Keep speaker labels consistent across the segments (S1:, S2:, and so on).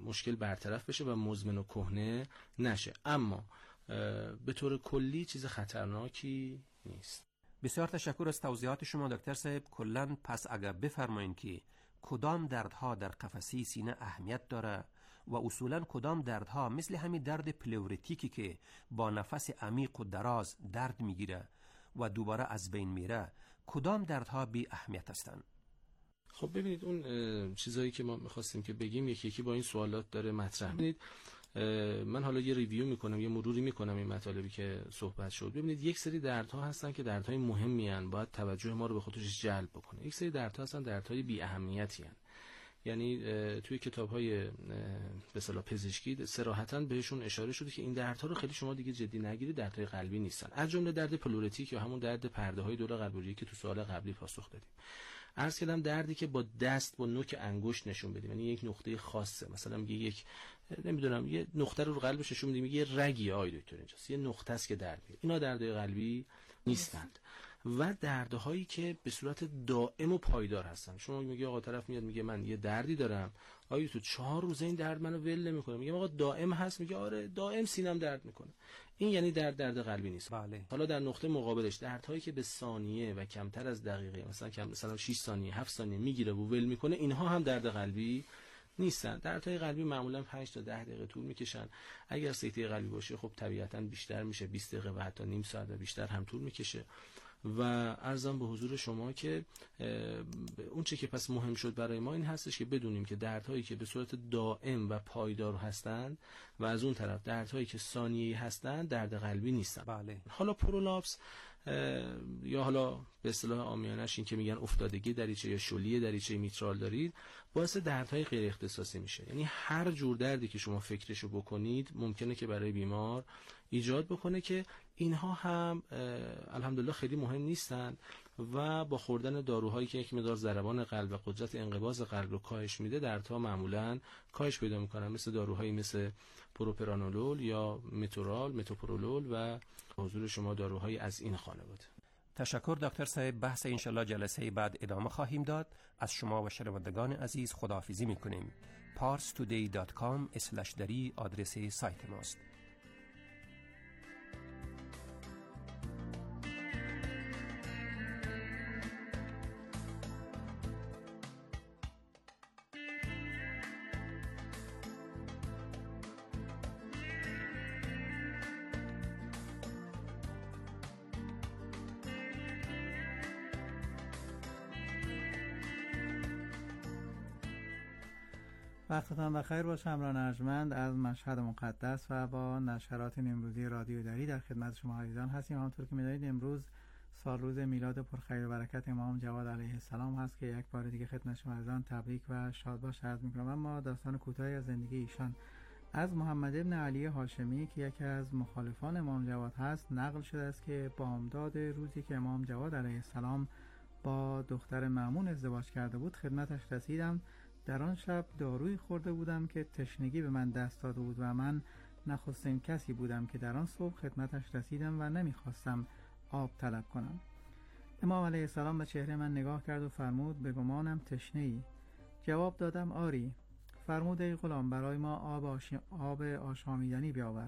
S1: مشکل برطرف بشه و مزمن و کهنه نشه. اما به طور کلی چیز خطرناکی نیست.
S2: بسیار تشکر از توضیحات شما دکتر صاحب. کلاً پس اگر بفرمایین که کدام دردها در قفسه سینه اهمیت داره و اصولاً کدام دردها مثل همین درد پلوریتیکی که با نفس عمیق و دراز درد میگیره و دوباره از بین میره، کدام دردها بی اهمیت هستند؟
S1: خب ببینید اون چیزایی که ما میخواستیم که بگیم یکی یکی با این سوالات داره مطرح. ببینید من حالا یه ریویو میکنم، یه مروری میکنم این مطالبی که صحبت شد. ببینید یک سری دردها هستن که دردهای مهمی ان، باید توجه ما رو به خودش جلب بکنه. یک سری دردها هستن دردهای بی اهمیتی ان. یعنی توی کتاب‌های به اصطلاح پزشکی صراحتاً بهشون اشاره شده که این دردها رو خیلی شما دیگه جدی نگیرید، دردهای قلبی نیستن. از جمله درد پلوریتیک یا همون درد پرده‌های دور قلبی که تو سوال قبلی پاسخ دادیم. عرض کردم دردی که با دست با نوک انگشت نشون بدیم، یعنی یک نقطه خاصه، مثلا میگه یک نمیدونم یه نقطه رو قلبش نشون میدیم، یه رگی آی دکتر اینجاست، یه نقطه است که درد میگیره. اینا دردهای قلبی نیستند. و دردهایی که به صورت دائم و پایدار هستن. شما میگه آقا طرف میاد میگه من یه دردی دارم، آیا تو 4 روزه این درد منو ول نمیکنه؟ میگه آقا دائم هست، میگه آره دائم سینم درد میکنه. این یعنی درد قلبی نیست.
S2: بله.
S1: حالا در نقطه مقابلش دردهایی که به ثانیه و کمتر از دقیقه، مثلا 6 ثانیه 7 ثانیه میگیره و ول میکنه، اینها هم درد قلبی نیستن. دردهای قلبی معمولا 5 تا 10 دقیقه طول میکشن. اگر سکته قلبی باشه خب طبیعتاً بیشتر میشه، 20 دقیقه و حتی نیم ساعت و بیشتر هم طول میکشه. و عرضم به حضور شما که اون چه که پس مهم شد برای ما این هستش که بدونیم که دردهایی که به صورت دائم و پایدار هستند و از اون طرف دردهایی که ثانیه‌ای هستند درد قلبی نیستن.
S2: بله.
S1: حالا پرولاپس یا حالا به اصطلاح عامیانش این که میگن افتادگی دریچه یا شلی دریچه میترال دارید، باعث دردهای غیر اختصاصی میشه. یعنی هر جور دردی که شما فکرشو بکنید ممکنه که برای بیمار ایجاد بکنه که اینها هم الحمدلله خیلی مهم نیستن و با خوردن داروهایی که یک مقدار ضربان قلب و قدرت انقباض قلب رو کاهش میده دردها معمولاً کاهش پیدا میکنن، مثل داروهایی مثل پروپرانولول یا متوپرولول و حضور شما داروهایی از این خانواده.
S2: تشکر دکتر صاحب. بحث انشالله جلسه بعد ادامه خواهیم داد. از شما و شنوندگان عزیز خداحافظی میکنیم. parstoday.com/dari آدرس سایت ماست.
S3: وقتتان بخیر باشه. همراه ارجمند از مشهد مقدس و با نشرات امروزی رادیو دری در خدمت شما عزیزان هستیم. همونطور که می‌دانید امروز سال روز میلاد پرخیر و برکت امام جواد علیه السلام هست که یک بار دیگه خدمت شما عزیزان تبریک و شادباش عرض می‌کنم. اما داستان کوتاهی از زندگی ایشان از محمد ابن علی هاشمی که یکی از مخالفان امام جواد هست نقل شده است که بامداد روزی که امام جواد علیه السلام با دختر مأمون ازدواج کرده بود خدمتش رسیدم. در آن شب دارویی خورده بودم که تشنگی به من دست داده بود و من نخستین کسی بودم که در آن صبح خدمتش رسیدم و نمیخواستم آب طلب کنم. امام علیه السلام به چهره من نگاه کرد و فرمود به گمانم تشنه‌ای؟ جواب دادم آری. فرمود ای غلام برای ما آب آشامیدنی بیاور.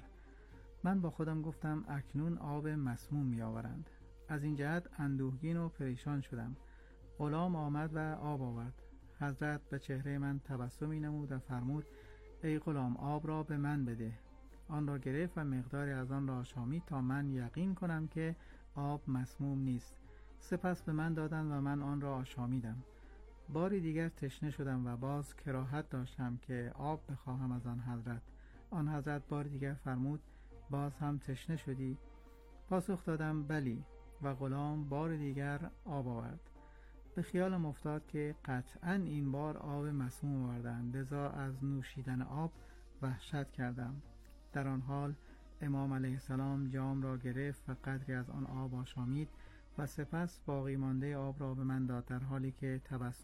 S3: من با خودم گفتم اکنون آب مسموم میآورند. از این جهت اندوهگین و پریشان شدم. غلام آمد و آب آورد. حضرت به چهره من تبسمی نمود و فرمود ای غلام آب را به من بده. آن را گرفت و مقداری از آن را آشامید تا من یقین کنم که آب مسموم نیست. سپس به من دادند و من آن را آشامیدم. باری دیگر تشنه شدم و باز کراهت داشتم که آب بخواهم از آن حضرت. آن حضرت بار دیگر فرمود باز هم تشنه شدی؟ پاسخ دادم بلی و غلام بار دیگر آب آورد. به خیالم افتاد که قطعاً این بار آب مسموم آوردند، لذا از نوشیدن آب وحشت کردم. در آن حال امام علیه السلام جام را گرفت و قدری از آن آب آشامید و سپس باقی مانده آب را به من داد در حالی که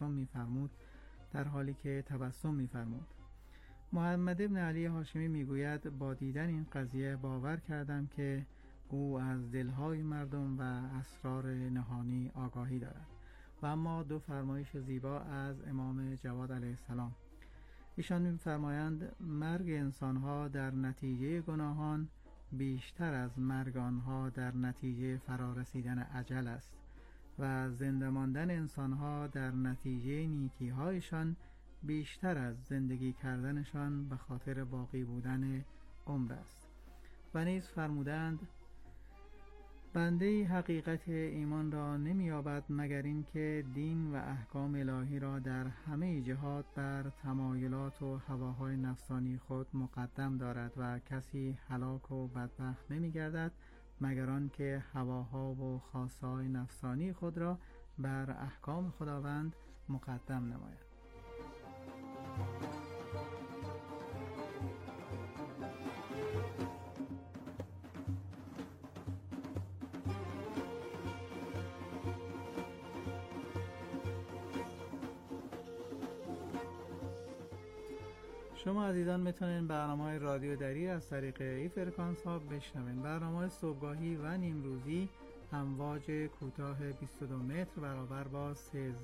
S3: تبسم می‌فرمود. محمد ابن علی هاشمی میگوید با دیدن این قضیه باور کردم که او از دلهای مردم و اسرار نهانی آگاهی دارد. و اما دو فرمایش زیبا از امام جواد علیه السلام. ایشان می‌فرمایند مرگ انسان‌ها در نتیجه گناهان بیشتر از مرگ آنها در نتیجه فرارسیدن اجل است و زنده ماندن انسان‌ها در نتیجه نیکی‌هایشان بیشتر از زندگی کردنشان به خاطر باقی بودن عمر است. و نیز فرمودند بنده حقیقت ایمان را نمی‌یابد مگر اینکه دین و احکام الهی را در همه جهات بر تمایلات و هواهای نفسانی خود مقدم دارد و کسی هلاک و بدبخت نمی‌گردد مگر آنکه هواها و خواسته‌های نفسانی خود را بر احکام خداوند مقدم نماید. شما عزیزان میتونین برنامه‌های رادیو دری از طریق این فرکانس ها بشنوین. برنامه صبحگاهی و نیمروزی امواج کوتاه 22 متر برابر با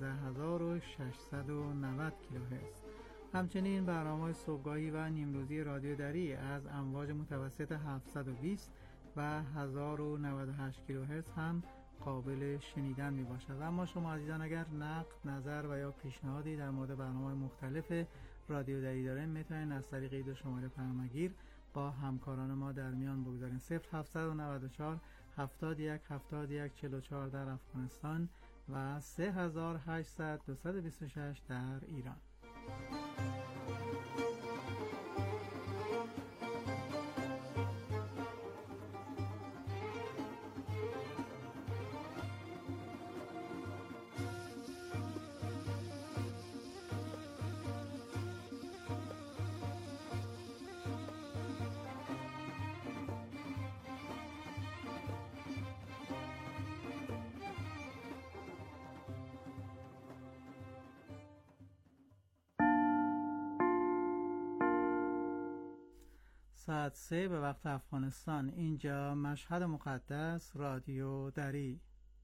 S3: 13690 کیلوهرتز. همچنین برنامه صبحگاهی و نیمروزی رادیو دری از امواج متوسط 720 و 1098 کیلوهرتز هم قابل شنیدن می باشد. اما شما عزیزان اگر نقد، نظر و یا پیشنهادی در مورد برنامه‌های مختلف رادیو دری دارین میتونین از طریق این دو شماره پیامگیر با همکاران ما در میان بگذارین. 0794 71 71 44 در افغانستان و 3800 226 در ایران. ساعت 3 به وقت افغانستان. اینجا مشهد مقدس، رادیو دری.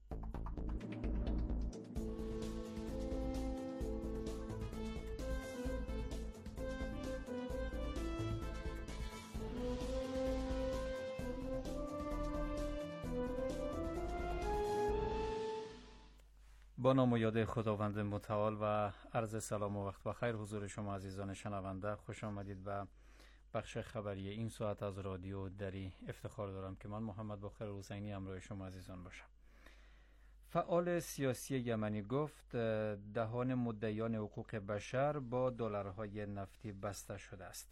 S4: با نام و یاد خداوند متعال و عرض سلام و وقت بخیر حضور شما عزیزان شنونده. خوش آمدید به بخش خبری این ساعت از رادیو دری. افتخار دارم که من محمد باقر حسینی همراه شما عزیزان باشم. فعال سیاسی یمنی گفت دهان مدعیان حقوق بشر با دلارهای نفتی بسته شده است.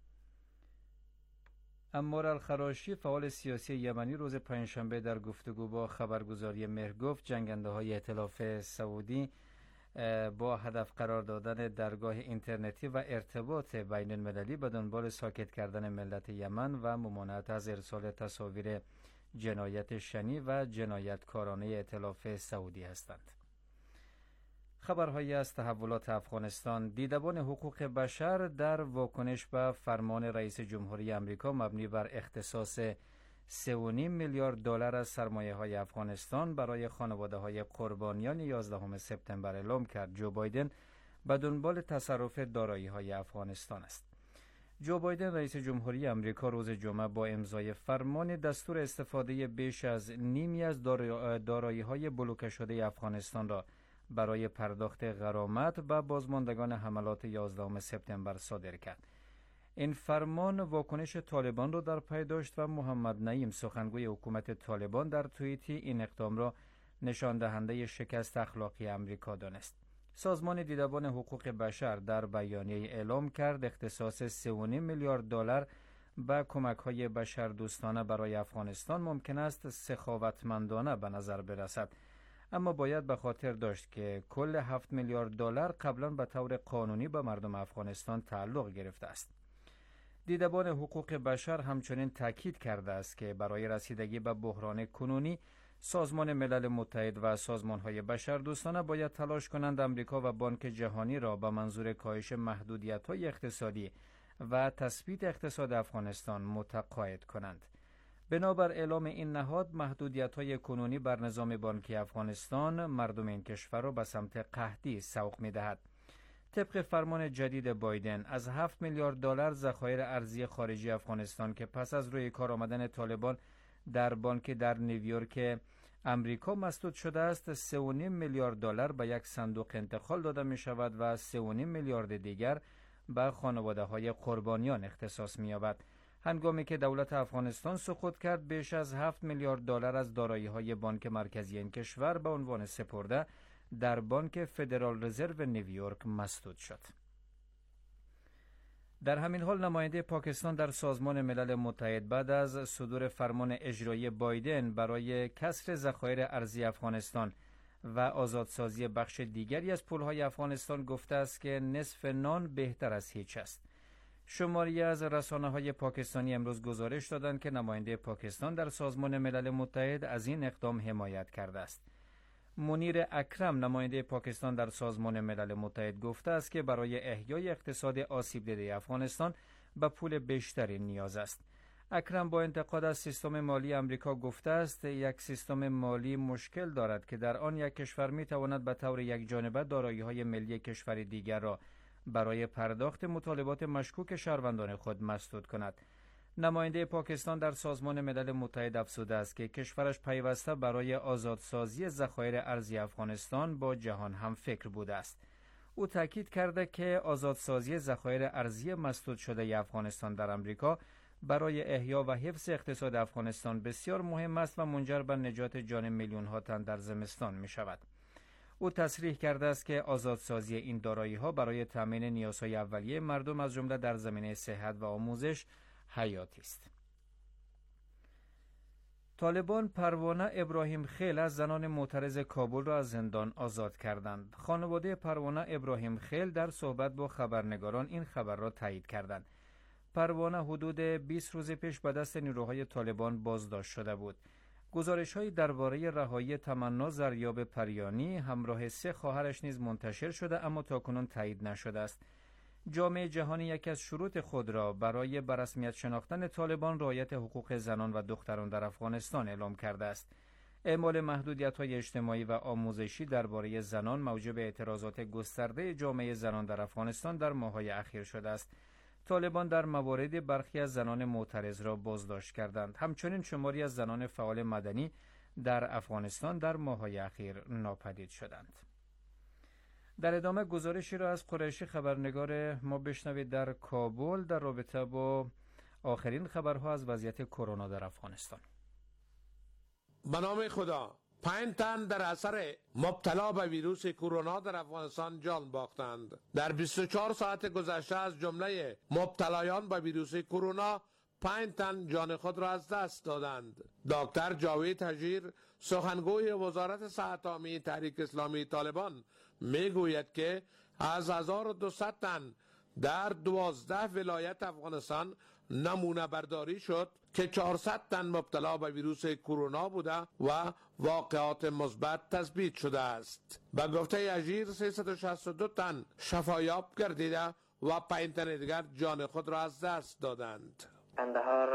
S4: عمار الخراشی فعال سیاسی یمنی روز پنجشنبه در گفتگو با خبرگزاری مهر گفت جنگنده های ائتلاف سعودی با هدف قرار دادن درگاه اینترنتی و ارتباط بین المللی به دنبال ساکت کردن ملت یمن و ممانعت از ارسال تصاویر جنایت شنی و جنایتکارانه ائتلاف سعودی هستند. خبرهایی از تحولات افغانستان. دیدبان حقوق بشر در واکنش به فرمان رئیس جمهوری آمریکا مبنی بر اختصاص 3.5 میلیارد دلار از سرمایه‌های افغانستان برای خانواده‌های قربانیان 11 سپتامبر اعلام کرد. جو بایدن به دنبال تصرف دارایی‌های افغانستان است. جو بایدن رئیس جمهوری آمریکا روز جمعه با امضای فرمان دستور استفاده بیش از نیمی از دارایی‌های بلوکه شده افغانستان را برای پرداخت غرامت به بازماندگان حملات 11 سپتامبر صادر کرد. این فرمان واکنش طالبان را در پی داشت و محمد نعیم سخنگوی حکومت طالبان در توییتی این اقدام را نشان دهنده شکست اخلاقی آمریکا دانست. سازمان دیدبان حقوق بشر در بیانیه اعلام کرد اختصاص 3.5 میلیارد دلار به کمک‌های بشردوستانه برای افغانستان ممکن است سخاوتمندانه به نظر برسد، اما باید به خاطر داشت که کل 7 میلیارد دلار قبلا به طور قانونی به مردم افغانستان تعلق گرفته است. دیدبان حقوق بشر همچنین تاکید کرده است که برای رسیدگی به بحران کنونی سازمان ملل متحد و سازمان‌های بشردوستانه باید تلاش کنند آمریکا و بانک جهانی را به منظور کاهش محدودیت‌های اقتصادی و تثبیت اقتصاد افغانستان متقاعد کنند. بنابر اعلام این نهاد، محدودیت‌های کنونی بر نظام بانکی افغانستان مردم این کشور را به سمت قحطی سوق می‌دهد. طبق فرمان جدید بایدن از 7 میلیارد دلار ذخایر ارزی خارجی افغانستان که پس از روی کار آمدن طالبان در بانک در نیویورک امریکا مسدود شده است، 3.5 میلیارد دلار به یک صندوق انتقال داده می شود و 3.5 میلیارد دیگر به خانواده های قربانیان اختصاص می یابد. هنگامی که دولت افغانستان سقوط کرد، بیش از 7 میلیارد دلار از دارایی های بانک مرکزی این کشور به عنوان سپرده در بانک فدرال رزرو نیویورک مسدود شد. در همین حال نماینده پاکستان در سازمان ملل متحد بعد از صدور فرمان اجرایی بایدن برای کسر ذخایر ارزی افغانستان و آزادسازی بخش دیگری از پولهای افغانستان گفته است که نصف نان بهتر از هیچ است. شماری از رسانه‌های پاکستانی امروز گزارش دادند که نماینده پاکستان در سازمان ملل متحد از این اقدام حمایت کرده است. منیر اکرم نماینده پاکستان در سازمان ملل متحد گفته است که برای احیای اقتصاد آسیب دیده افغانستان به پول بیشتری نیاز است. اکرم با انتقاد از سیستم مالی امریکا گفته است یک سیستم مالی مشکل دارد که در آن یک کشور می تواند به طور یکجانبه دارایی‌های ملی کشور دیگر را برای پرداخت مطالبات مشکوک شهروندان خود مسدود کند. نماینده پاکستان در سازمان ملل متحد افزوده است که کشورش پیوسته برای آزادسازی ذخایر ارزی افغانستان با جهان هم فکر بوده است. او تاکید کرده که آزادسازی ذخایر ارزی مسدود شده افغانستان در امریکا برای احیا و حفظ اقتصاد افغانستان بسیار مهم است و منجر به نجات جان میلیون‌ها تن در زمستان می شود. او تصریح کرده است که آزادسازی این دارایی‌ها برای تامین نیازهای اولیه مردم از جمله در زمینه صحت و آموزش حیاتی است. طالبان پروانه ابراهیم خیل از زنان معترض کابل را از زندان آزاد کردند. خانواده پروانه ابراهیم خیل در صحبت با خبرنگاران این خبر را تایید کردند. پروانه حدود 20 روز پیش به دست نیروهای طالبان بازداشت شده بود. گزارش‌هایی درباره رهایی تمنا زریاب پریانی همراه 3 خواهرش نیز منتشر شده اما تاکنون تایید نشده است. جامعه جهانی یکی از شروط خود را برای به رسمیت شناختن طالبان رعایت حقوق زنان و دختران در افغانستان اعلام کرده است. اعمال محدودیت‌های اجتماعی و آموزشی درباره زنان موجب اعتراضات گسترده جامعه زنان در افغانستان در ماه‌های اخیر شده است. طالبان در موارد برخی از زنان معترض را بازداشت کردند. همچنین شماری از زنان فعال مدنی در افغانستان در ماه‌های اخیر ناپدید شدند. در ادامه گزارشی را از قریشی خبرنگار ما بشنوید در کابل در رابطه با آخرین خبرها از وضعیت کرونا در افغانستان.
S5: به نام خدا 5 تن در اثر مبتلا به ویروس کرونا در افغانستان جان باختند. در 24 ساعت گذشته از جمله مبتلایان به ویروس کرونا 5 تن جان خود را از دست دادند. دکتر جاوید حجیر سخنگوی وزارت صحت عامه تحریک اسلامی طالبان میگوید که از 1200 تن در 12 ولایت افغانستان نمونه برداری شد که 400 تن مبتلا به ویروس کرونا بوده و واقعات مثبت تثبیت شده است. به گفته حجیر 362 تن شفایاب گردیده و 5 تن دیگر جان خود را از دست دادند.
S6: قندهار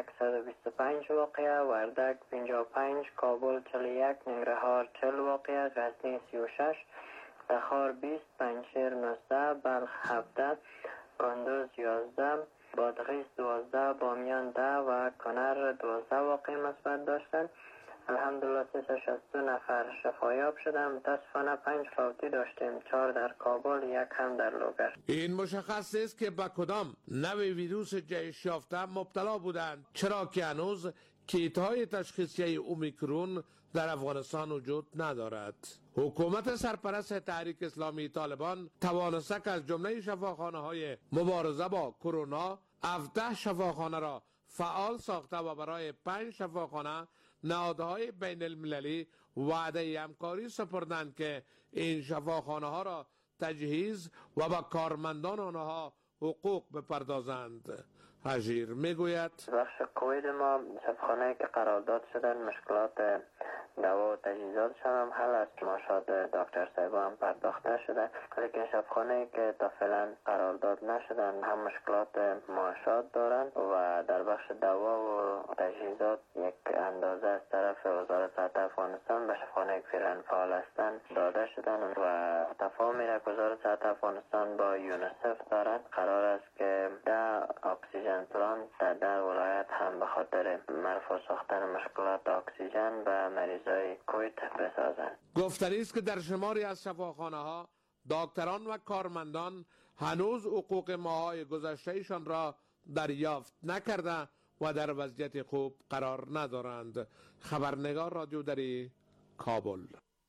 S6: 125 واقعه، وردک 55، کابل 41، ننگرهار 40 واقعه، غزنی 36، تخار 20، پنجشیر 19، بلخ 17، کندوز 11، بادغیس 12، بامیان 10 و کنر 12 واقعه مثبت داشتند. الحمدلله 362 نفر شفایاب شدند. متاسفانه 5 فوتی داشتیم، 4 در کابل، 1 هم در لوگر.
S5: این مشخص است که به کدام نوع ویروس جهش یافته مبتلا بودند، چرا که هنوز کیت‌های تشخیصی اومیکرون در افغانستان وجود ندارد. حکومت سرپرست تحریک اسلامی طالبان توانسته که از جمله شفاخانه‌های مبارزه با کرونا 17 شفاخانه را فعال ساخته و برای 5 شفاخانه نهادهای بین المللی وعده همکاری سپردند که این شفاخانه ها را تجهیز و با کارمندان آنها حقوق بپردازند. حجیر میگوید
S6: بخش کوید ما شفاخانه که قرارداد شدن مشکلات دوا و تجهیزاتشان هم حل است. ماشات دکتر صاحبا هم پرداخت نشده، لیکن شفاخانه‌ای که تا فعلا قرارداد نشدن هم مشکلات معاشات دارن و در بخش دوا و تجهیزات یک اندازه از طرف وزارت صحت افغانستان به شفاخانه‌ای که فعلا فعال هستند داده شدن و تفاهمی را که وزارت صحت افغانستان با یونیسف دارد. قرار است که 10 اکسیژن پلانت در ولایت هم به خاطر مرفوع ساختن مشکلات اکسیژن به مریضای کووید بسازند.
S5: گفتنی است که در شماری از شفاخانه‌ها دکتران و کارمندان هنوز حقوق ماه‌های گذشته‌شان را دریافت نکرده و در وضعیت خوب قرار ندارند. خبرنگار رادیو دری، کابل.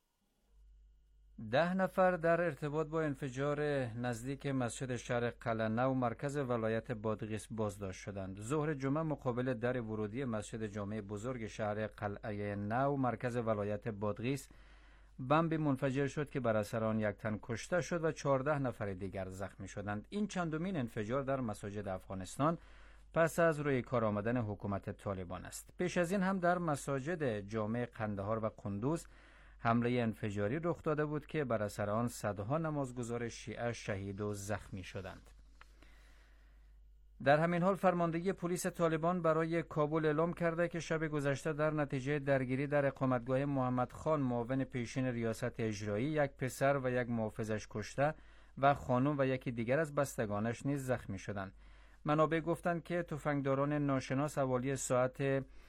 S4: 10 نفر در ارتباط با انفجار نزدیک مسجد شهر قلعه نو مرکز ولایت بادغیس بازداشت شدند. ظهر جمعه مقابل در ورودی مسجد جامع بزرگ شهر قلعه نو مرکز ولایت بادغیس بمب منفجر شد که بر اثر آن 1 تن کشته شد و 14 نفر دیگر زخمی شدند. این چندمین انفجار در مساجد افغانستان پس از روی کار آمدن حکومت طالبان است. پیش از این هم در مساجد جامع قندهار و قندوز حمله انفجاری رخ داده بود که بر اثر آن صدها نمازگزار شیعه شهید و زخمی شدند. در همین حال فرماندهی پلیس طالبان برای کابل اعلام کرده که شب گذشته در نتیجه درگیری در اقامتگاه محمد خان معاون پیشین ریاست اجرایی 1 پسر و 1 محافظش کشته و خانم و یکی دیگر از بستگانش نیز زخمی شدند. منابع گفتند که تفنگداران ناشناس حوالی ساعت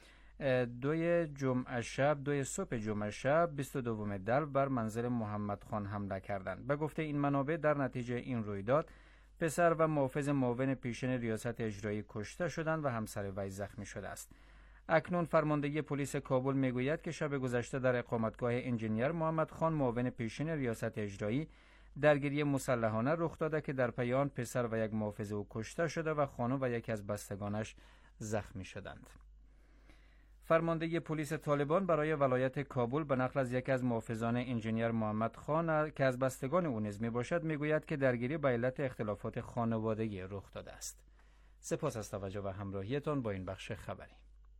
S4: 2 صبح جمعه شب 22 دلو بر منزل محمد خان حمله کردند. به گفته این منابع در نتیجه این رویداد پسر و محافظ معاون پیشین ریاست اجرایی کشته شدند و همسر وی زخمی شده است. اکنون فرماندهی پلیس کابل میگوید که شب گذشته در اقامتگاه انجینیر محمد خان معاون پیشین ریاست اجرایی درگیری مسلحانه رخ داده که در پی آن پسر و 1 محافظ او کشته شده و خانم و یکی از بستگانش زخمی شدند. فرمانده پلیس طالبان برای ولایت کابل به نقل از یکی از محافظان انجینیر محمد خان که از بستگان او نیز میباشد میگوید که درگیری به علت اختلافات خانوادگی رخ داده است. سپاس از توجه و همراهیتان با این بخش خبری.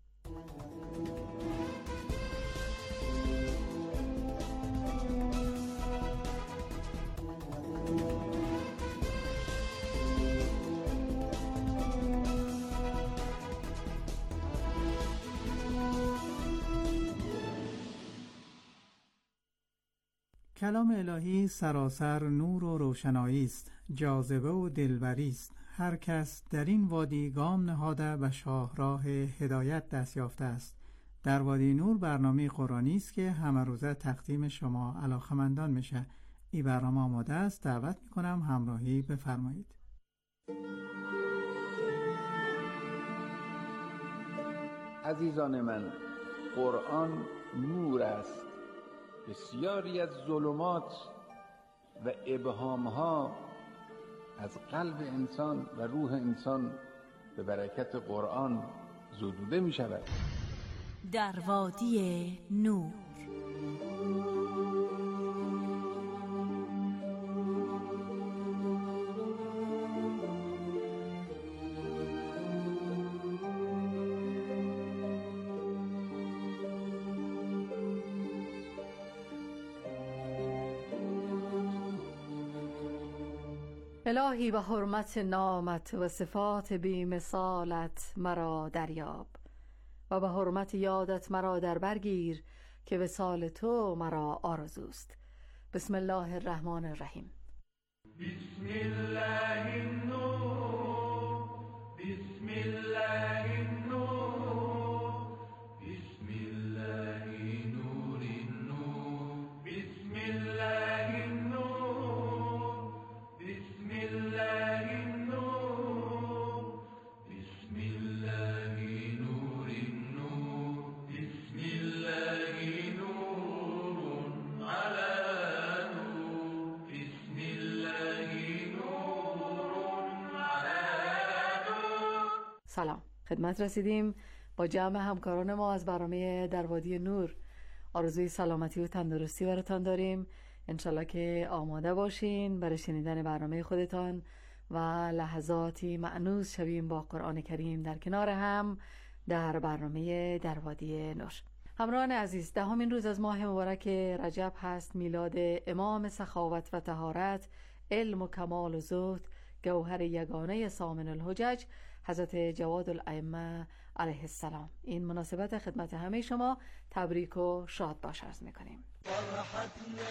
S3: کلام الهی سراسر نور و روشنایی است، جاذبه و دلبری است. هر کس در این وادی گام نهاده به شاهراه هدایت دست یافته است. در وادی نور برنامه قرآنی است که همه روزه تقدیم شما علاقه‌مندان میشه. این برنامه آماده است. دعوت میکنم همراهی بفرمایید.
S7: عزیزان من، قرآن نور است. بسیاری از ظلمات و ابهامها از قلب انسان و روح انسان به برکت قرآن زدوده می شود.
S8: در وادی نور.
S9: الهی به حرمت نامت و صفات بی مثالت مرا دریاب و به حرمت یادت مرا در برگیر که وصال تو مرا آرزوست. بسم الله الرحمن الرحیم.
S10: بسم الله النور، بسم الله النور، بسم الله نور النور، بسم الله النور، بسم الله النور، بسم الله نور النور، بسم الله نور على نور، بسم الله نور على نور.
S9: سلام، خدمت رسیدیم با جمع همکاران ما از برنامه در وادی نور. آرزوی سلامتی و تندرستی براتان داریم. انشالله که آماده باشین برای شنیدن برنامه خودتان و لحظاتی مأنوس شویم با قرآن کریم در کنار هم در برنامه در وادی نور. همراهان عزیز، 10مین روز از ماه مبارک رجب هست، میلاد امام سخاوت و طهارت، علم و کمال و زهد، گوهر یگانه سامن الحجج، حضرت جواد الائمه علیه السلام. این مناسبت خدمت همه شما تبریک و شاد باش عرض میکنیم.
S10: فرحتنا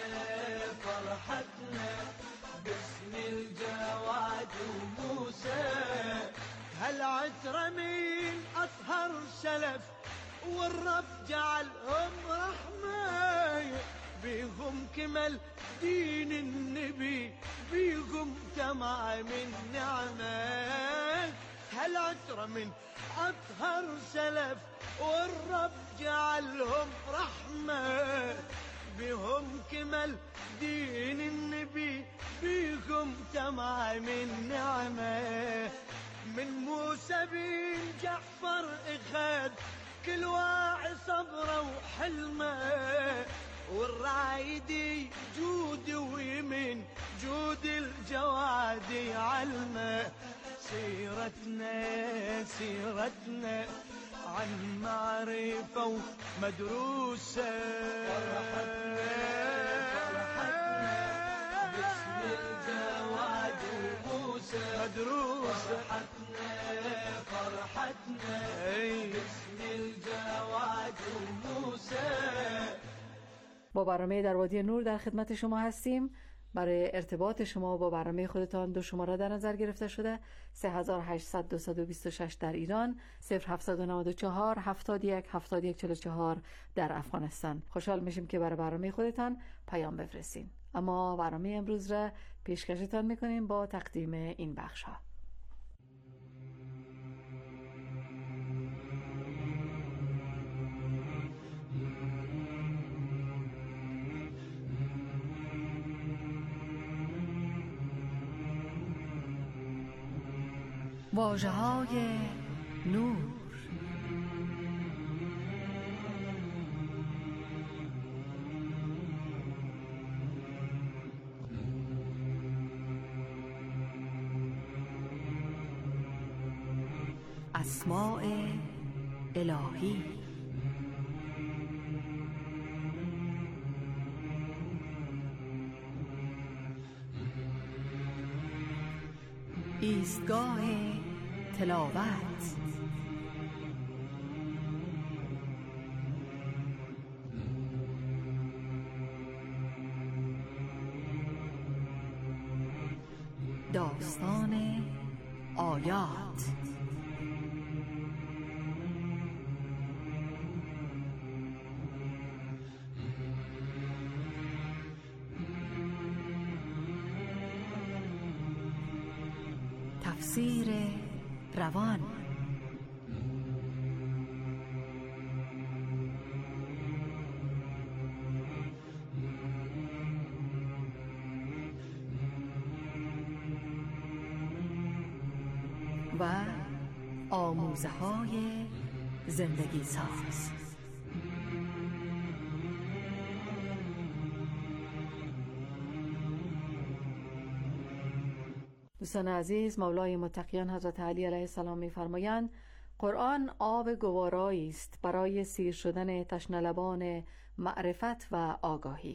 S10: باسم الجواد وموسى، هالعترة من أطهر سلف والرب جعلهم رحمة، بيهم كمل دين النبي، بيهم تمام النعمة. هالعترة من أطهر سلف والرب جعلهم رحمة، بهم كمل دين النبي، بيهم تمام النعمة. من موسى بن جعفر اخذ كل واعي صبره وحلمه، والرايدي جود ويمن جود الجواد علمه. سيرتنا عن معرفة ومدروسة، فرحتنا باسم الجواد وموسى مدروسة، فرحتنا باسم الجواد وموسى.
S9: با برنامه در وادی نور در خدمت شما هستیم. برای ارتباط شما با برنامه خودتان 2 شماره در نظر گرفته شده: 3800-226 در ایران، 0794-71-7144 در افغانستان. خوشحال میشیم که برای برنامه خودتان پیام بفرستین. اما برنامه امروز را پیشکشتان میکنیم با تقدیم این بخش ها. واژه‌های نور. اسماء الهی. ایستگاه تلاوت. داستان آیات. تفسیر روان. و آموزه‌های زندگی ساز. دوستان عزیز، مولای متقیان حضرت علی علیه السلام می‌فرمایند قرآن آب گوارایی است برای سیر شدن تشنه‌لبان معرفت و آگاهی.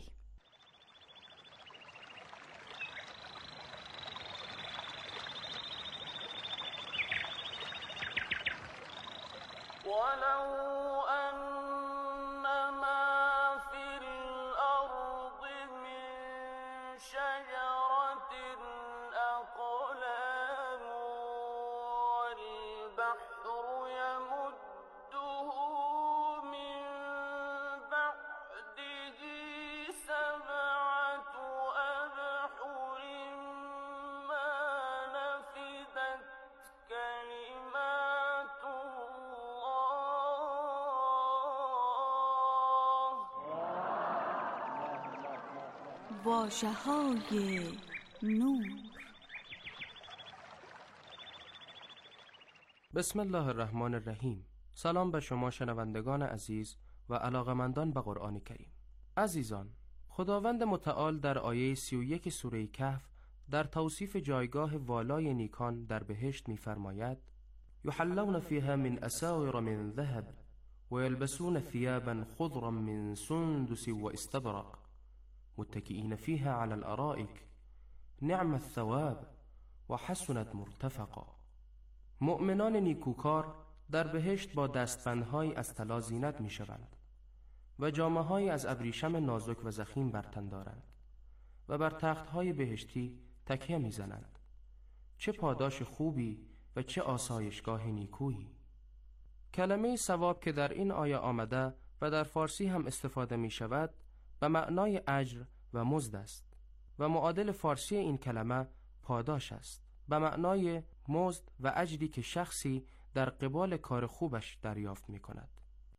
S9: واژه‌های نور.
S2: بسم الله الرحمن الرحیم. سلام به شما شنوندگان عزیز و علاقمندان به قرآن کریم. عزیزان، خداوند متعال در آیه 31 سوره کهف در توصیف جایگاه والای نیکان در بهشت می‌فرماید: یحلون فیها من اساور من ذهب ويلبسون ثيابا خضرا من سندس واستبرق متكئين فيها على الارائك نعم الثواب وحسنت مرتفقا. مؤمنان نیکوکار در بهشت با دستبندهای از طلا زینت می شوند و جامه‌های از ابریشم نازک و ضخیم بر تن دارند و بر تخت‌های بهشتی تکیه می زنند. چه پاداش خوبی و چه آسایشگاه نیکویی. کلمه ثواب که در این آیه آمده و در فارسی هم استفاده می شود به معنای اجر و مزد است و معادل فارسی این کلمه پاداش است به معنای مزد و اجری که شخصی در قبال کار خوبش دریافت می کند.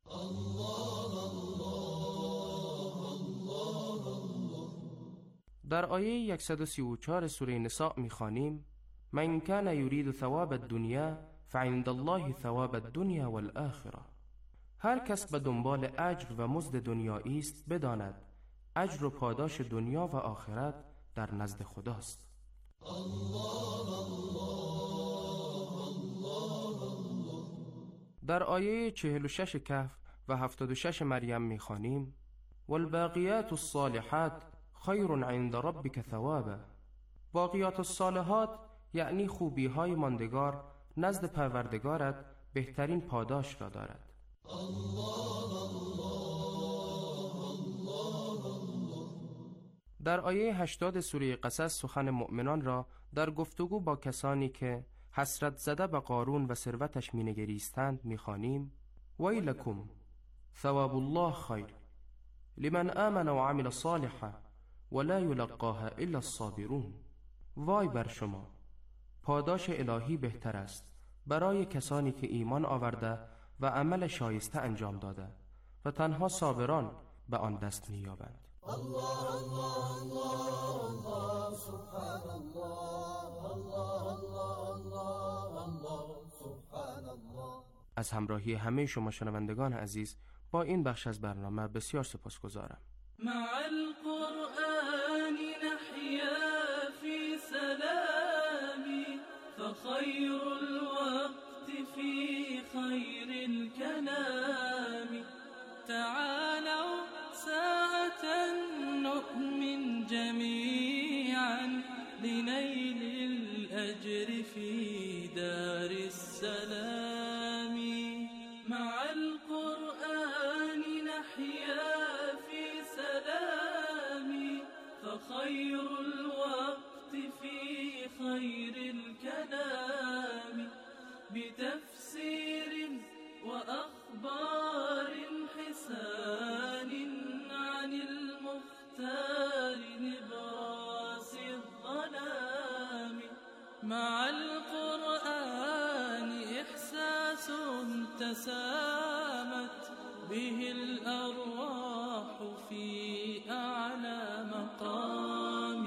S2: در آیه 134 سوره نساء می خوانیم من کان یرید ثواب الدنیا فعند الله ثواب الدنیا والآخرة. هر کس به دنبال اجر و مزد دنیایی است بداند اجر و پاداش دنیا و آخرت در نزد خداست. در آیه 46 کهف و 76 مریم می‌خوانیم والباقیات الصالحات خیر عند ربک ثوابا. باقیات الصالحات یعنی خوبی‌های ماندگار نزد پروردگارت بهترین پاداش را دارد. در آیه 80 سوره قصص سخن مؤمنان را در گفتگو با کسانی که حسرت زده به قارون و ثروتش مینگریستند می‌خوانیم ویلکم ثواب الله خیر لمن آمن و عمل صالحا ولا یلقاها الا الصابرون. وای بر شما، پاداش الهی بهتر است برای کسانی که ایمان آورده و عمل شایسته انجام داده و تنها صابران به آن دست می‌یابند. الله الله الله الله سبحان الله الله الله الله سبحان الله. از همراهی همه شما شنوندگان عزیز با این بخش از برنامه بسیار سپاسگزارم.
S10: مع القرآن نحيا في سلام فخير الوقت في خير الكلام تعالوا ساعة نؤمن جميعا لنيل الأجر في دار السلام. مع القرآن نحيا في سلام فخير الوقت في خير الكلام بتفسير وأخبار حسان عن المختار نبراس الظلام. مع القرآن إحساس تسامت به الأرواح في أعلى مقام.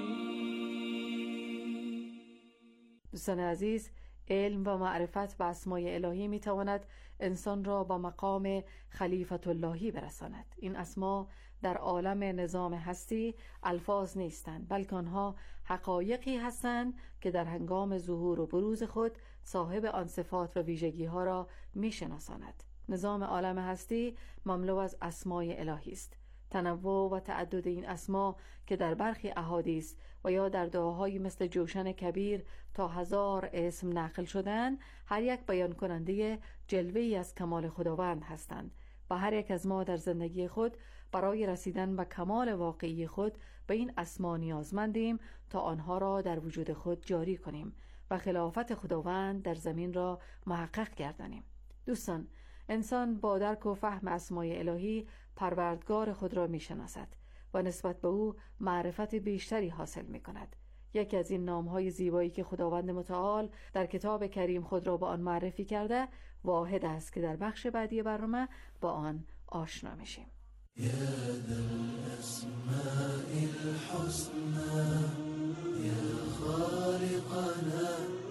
S9: دوستان عزیز، علم و معرفت به اسمای الهی می تواند انسان را با مقام خلیفت اللهی برساند. این اسما در عالم نظام هستی الفاظ نیستند، بلکه آنها حقایقی هستند که در هنگام ظهور و بروز خود صاحب آن صفات و ویژگی ها را می شناساند. نظام عالم هستی مملو از اسمای الهی است. تنوع و تعدد این اسما که در برخی احادیث و یا در دعاهایی مثل جوشن کبیر تا 1000 اسم نقل شدن، هر یک بیان کننده جلوه‌ای از کمال خداوند هستند و هر یک از ما در زندگی خود برای رسیدن به کمال واقعی خود به این اسما نیازمندیم تا آنها را در وجود خود جاری کنیم و خلافت خداوند در زمین را محقق گردانیم. دوستان، انسان با درک و فهم اسمای الهی پروردگار خود را می شناسد و نسبت به او معرفت بیشتری حاصل می کند. یکی از این نامهای زیبایی که خداوند متعال در کتاب کریم خود را با آن معرفی کرده واحد است که در بخش بعدی برنامه با آن آشنا میشیم.
S10: یا ذا الاسماء الحسنى یا خالقنا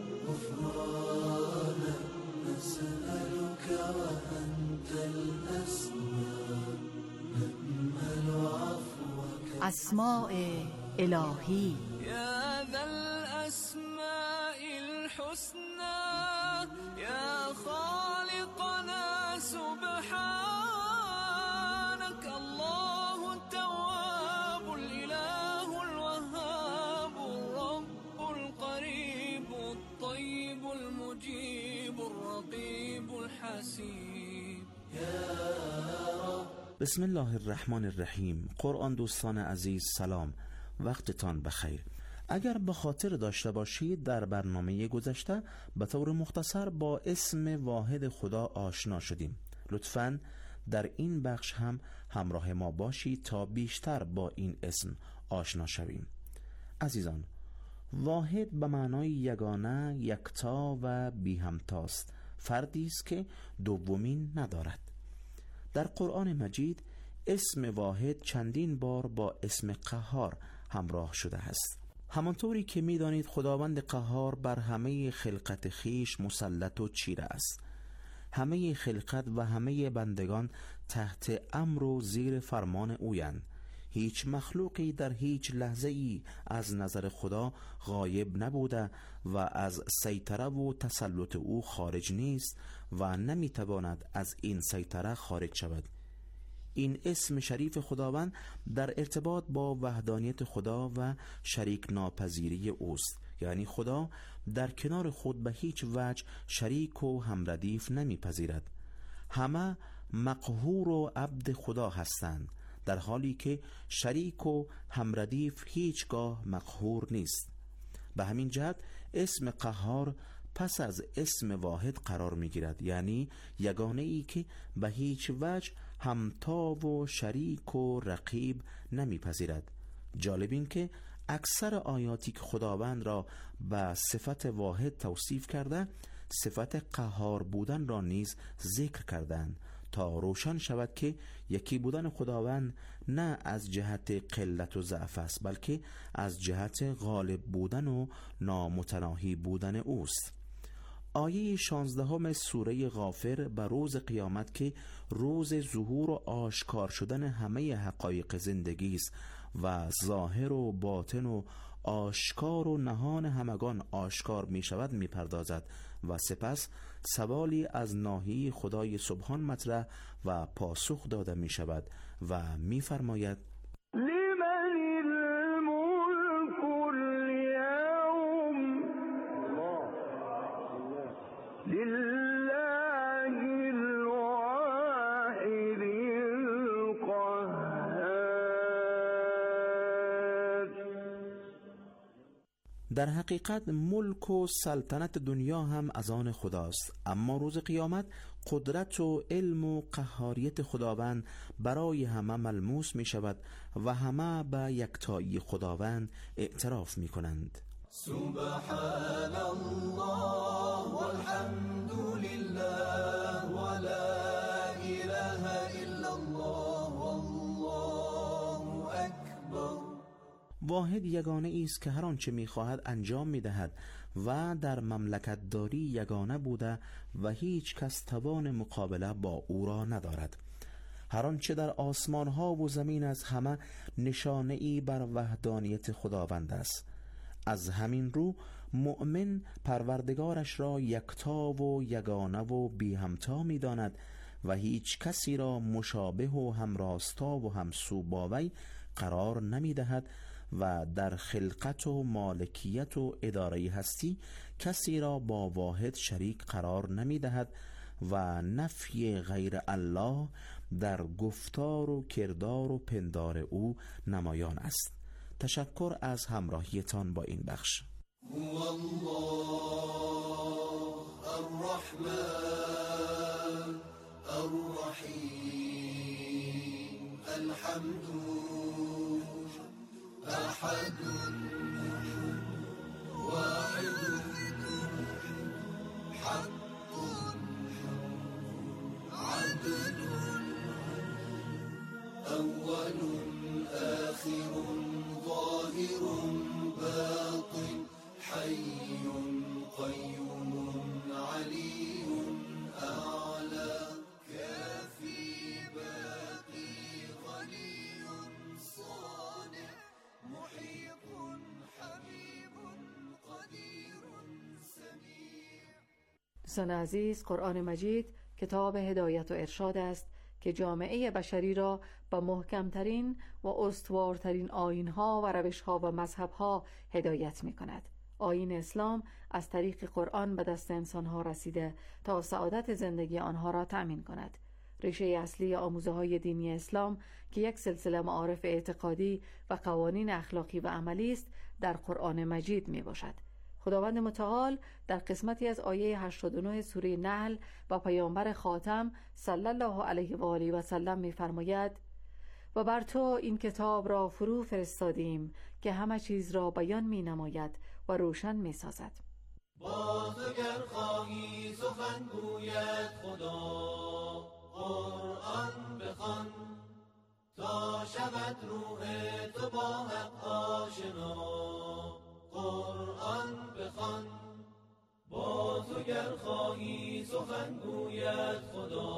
S10: غفرانا نسألك وأنت الأسماء نأمل عفوك.
S8: اسماء الهی
S10: يا ذا الأسماء الحسنى يا خالقنا سبحان الرقيب الحسيب
S11: بسم الله الرحمن الرحیم. قرآن دوستان عزیز سلام، وقتتان بخیر. اگر به خاطر داشته باشید در برنامه گذشته به طور مختصر با اسم واحد خدا آشنا شدیم. لطفاً در این بخش هم همراه ما باشید تا بیشتر با این اسم آشنا شویم. عزیزان، واحد به معنای یگانه، یکتا و بی همتاست. فردی است که دومین ندارد. در قرآن مجید اسم واحد چندین بار با اسم قهار همراه شده است. همانطوری که می‌دانید خداوند قهار بر همه خلقت خیش مسلط و چیره است. همه خلقت و همه بندگان تحت امر و زیر فرمان اویند. هیچ مخلوقی در هیچ لحظه ای از نظر خدا غایب نبوده و از سیطره و تسلط او خارج نیست و نمیتواند از این سیطره خارج شود. این اسم شریف خداوند در ارتباط با وحدانیت خدا و شریک ناپذیری اوست، یعنی خدا در کنار خود به هیچ وجه شریک و همردیف نمیپذیرد. همه مقهور و عبد خدا هستند، در حالی که شریک و همردیف هیچگاه مقهور نیست. به همین جهت اسم قهار پس از اسم واحد قرار می گیرد، یعنی یگانه ای که به هیچ وجه همتا و شریک و رقیب نمی پذیرد. جالب این که اکثر آیاتی که خداوند را به صفت واحد توصیف کرده صفت قهار بودن را نیز ذکر کردند تا روشن شود که یکی بودن خداوند نه از جهت قلت و ضعف است، بلکه از جهت غالب بودن و نامتناهی بودن اوست. آیه 16 سوره غافر به روز قیامت که روز ظهور و آشکار شدن همه حقایق زندگی است و ظاهر و باطن و آشکار و نهان همگان آشکار می شود می پردازد و سپس سوالی از ناحیه خدای سبحان مطرح و پاسخ داده می شود و می فرماید در حقیقت ملک و سلطنت دنیا هم از آن خداست، اما روز قیامت قدرت و علم و قهاریت خداوند برای همه ملموس می شود و همه به یکتایی خداوند اعتراف می کنند.
S10: سبحان الله والحمد لله ولا اله الا الله والله اکبر.
S11: واحد یگانه است که هر آنچه می‌خواهد انجام می‌دهد و در مملکت داری یگانه بوده و هیچ کس توان مقابله با او را ندارد. هر آنچه در آسمان‌ها و زمین از همه نشانه‌ای بر وحدانیت خداوند است. از همین رو مؤمن پروردگارش را یکتا و یگانه و بی همتا می‌داند و هیچ کسی را مشابه و همراستا و همسو با وی قرار نمی‌دهد و در خلقت و مالکیت و اداره هستی کسی را با واحد شریک قرار نمی دهد و نفی غیر الله در گفتار و کردار و پندار او نمایان است. تشکر از همراهیتان با این بخش.
S10: هو الله الرحمن الرحیم الحمد أحد واحد حق عدل أول آخر ظاهر باطن حي قيوم علي أعلى كافي باقي غني صانع محيط حبيب قدير سميع.
S9: دوستان عزیز، قرآن مجید کتاب هدایت و ارشاد است که جامعه بشری را با محکمترین و استوارترین آیین‌ها و روش‌ها و مذهب‌ها هدایت می‌کند. آیین اسلام از طریق قرآن به دست انسانها رسیده تا سعادت زندگی آنها را تأمین کند. ریشه اصلی آموزه‌های دینی اسلام که یک سلسله معارف اعتقادی و قوانین اخلاقی و عملی است در قرآن مجید می باشد. خداوند متعال در قسمتی از آیه 89 سوره نحل و پیامبر خاتم صلی الله علیه و آله و سلم می فرماید: و بر تو این کتاب را فرو فرستادیم که همه چیز را بیان می نماید و روشن می سازد.
S10: باز اگر خواهی سخن گوید خدا، قرآن بخوان تا شود روح تو با حق آشنا. قرآن بخوان باز اگر خواهی سخن گوید خدا،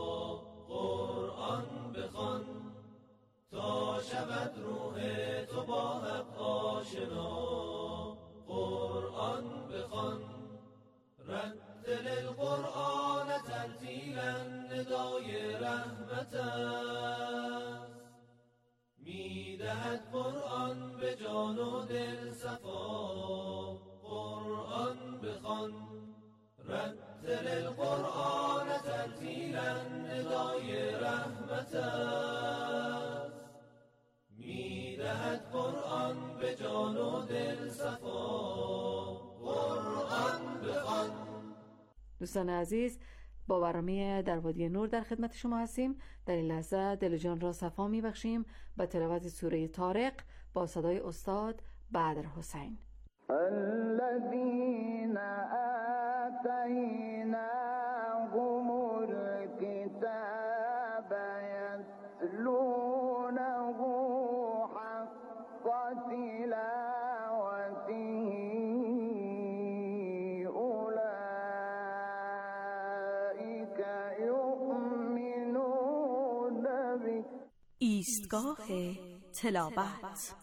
S10: قرآن بخوان تا شود روح تو با حق آشنا. قرآن بخوان رتل القرآن ترتیلا ندای رحمت است. میدهد قرآن به جان و دل صفا. قرآن بخوان رتل القرآن ترتیلا ندای رحمت است. میدهد قرآن به جان و دل صفا. قرآن بخوان.
S9: دوستان عزیز، با برنامه در وادی نور در خدمت شما هستیم. در این لحظه دل جان را صفا میبخشیم به تلاوت سوره طارق با صدای استاد بدر حسین.
S12: الذين آتيناهم الكتاب يتلونه حق تلاوته أولئك يؤمنون به.
S8: ایستگاه تلاوت.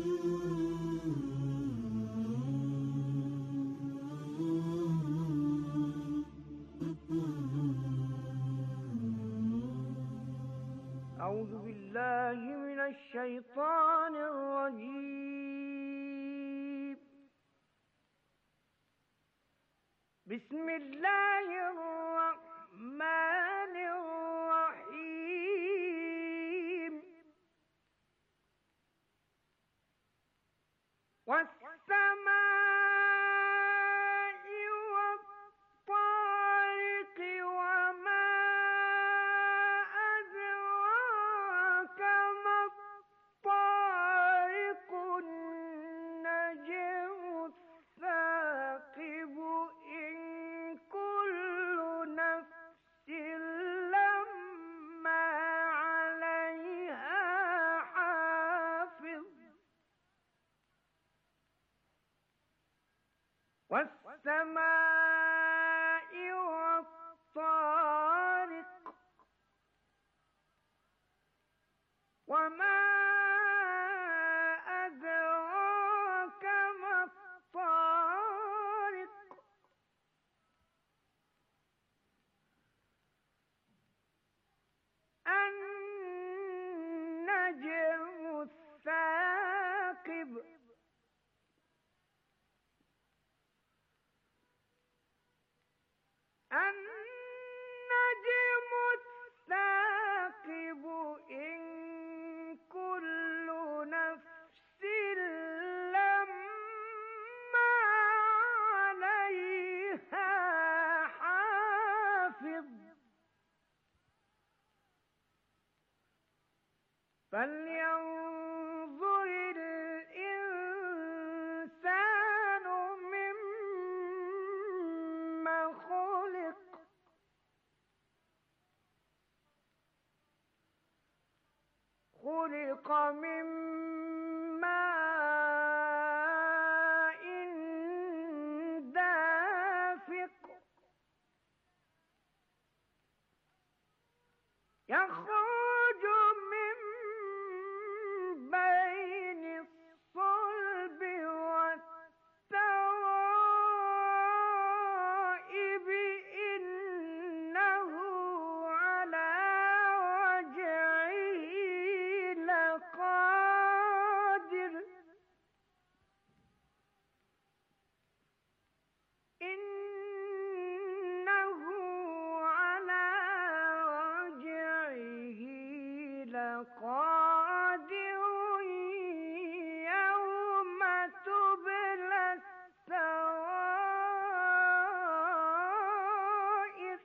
S13: أعوذ بالله من الشيطان الرجيم. بسم الله الرحمن الرحيم. والسماء والطارق وما أدراك ما الطارق. النجم الثاقب إن كل نفس لما عليها حافظ. والسماء والطارق وما أدراك ما الطارق. النجم الثاقب النجم الثاقب إن كل نفس لما عليها حافظ. فلينظر الإنسان مما خلق. خلق من ماء دافق يخرج من بين الصلب والترائب إنه على وجعه لقادر. لقادر يوم تبلى السرائر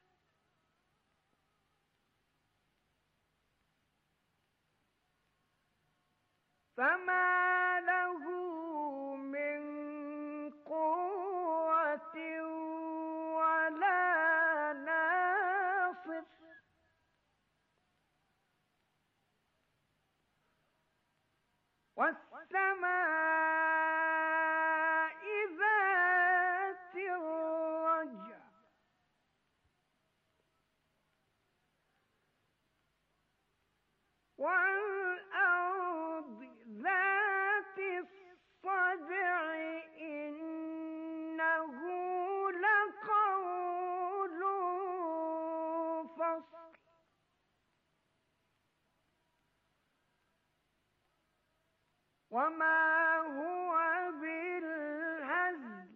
S13: فما له من قوة ولا ناصر والسماء ذات الرجع والأرض ذات الصدع إنه لقول فصل وما هو بالهزل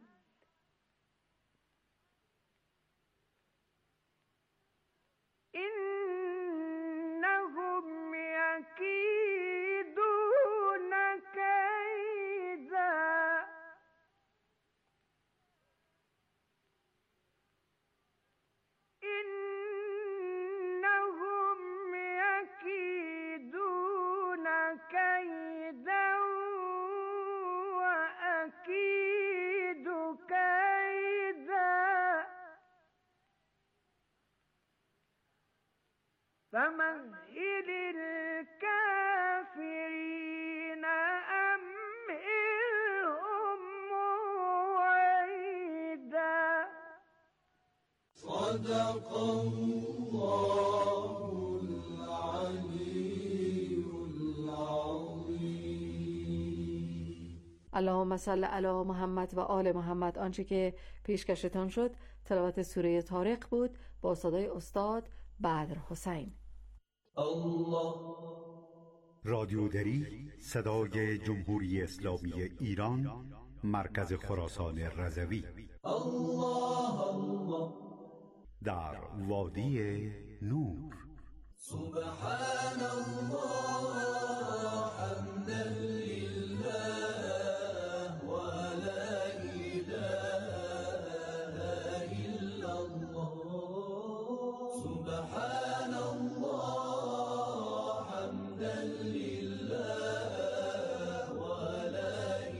S13: إنهم يكيدون كيدا إنهم يكيدون كيدا وأكيد كيدا فمهل الكافرين أمهلهم رويدا.
S10: صدق الله العلي العظيم.
S9: اللهم صل علی محمد و آل محمد. آنچه که پیشکشتان شد تلاوت سوره طارق بود با صدای استاد بدر حسین.
S14: رادیودری صدای جمهوری اسلامی ایران، مرکز خراسان رضوی، در وادی نور.
S10: سبحان الله حمدا لله ولا إله إلا الله. سبحان الله حمدا لله ولا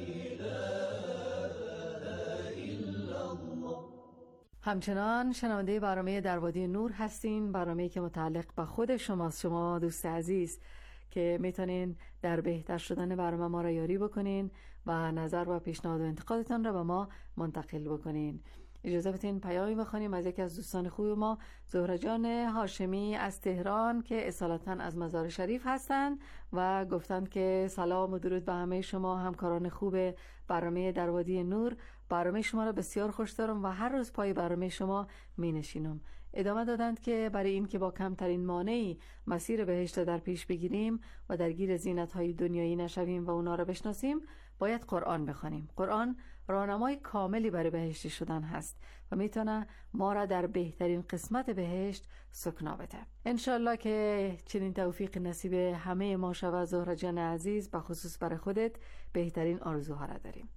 S10: إله إلا الله.
S9: همچنان شنونده برنامه در وادی نور هستین، برنامه‌ای که متعلق به خود شماست، شما دوست عزیز که میتونین در بهتر شدن برنامه ما را یاری بکنین و نظر و پیشنهاد و انتقادتان را به ما منتقل بکنین. اجازه بدین پیامی بخونیم از یکی از دوستان خوب ما، زهره جان هاشمی از تهران که اصالتا از مزار شریف هستند و گفتند که سلام و درود به همه شما همکاران خوب برنامه در وادی نور. برنامه شما را بسیار خوش دارم و هر روز پای برنامه شما می نشینم. ادامه دادند که برای این که با کمترین مانعی مسیر بهشت در پیش بگیریم و درگیر زینت‌های دنیایی نشویم و اونا را بشناسیم، باید قرآن بخوانیم. قرآن راهنمای کاملی برای بهشتی شدن هست و میتونه ما را در بهترین قسمت بهشت سکنا بده. انشالله که چنین توفیق نصیب همه ما شود. زهره جان عزیز، به خصوص برای خودت بهترین آرزوها را داریم.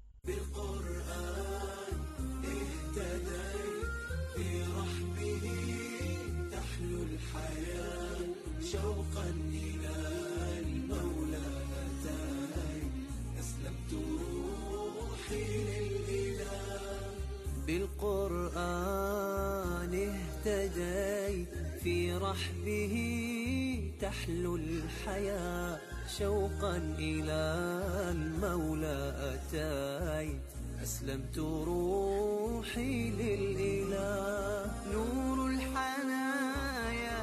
S10: شوقا إلى المولى أتاي أسلمت روحي للإله. بالقرآن اهتديت في رحبه تحلو الحياة شوقا إلى المولى أتاي أسلمت روحي للإله. نور الحنايا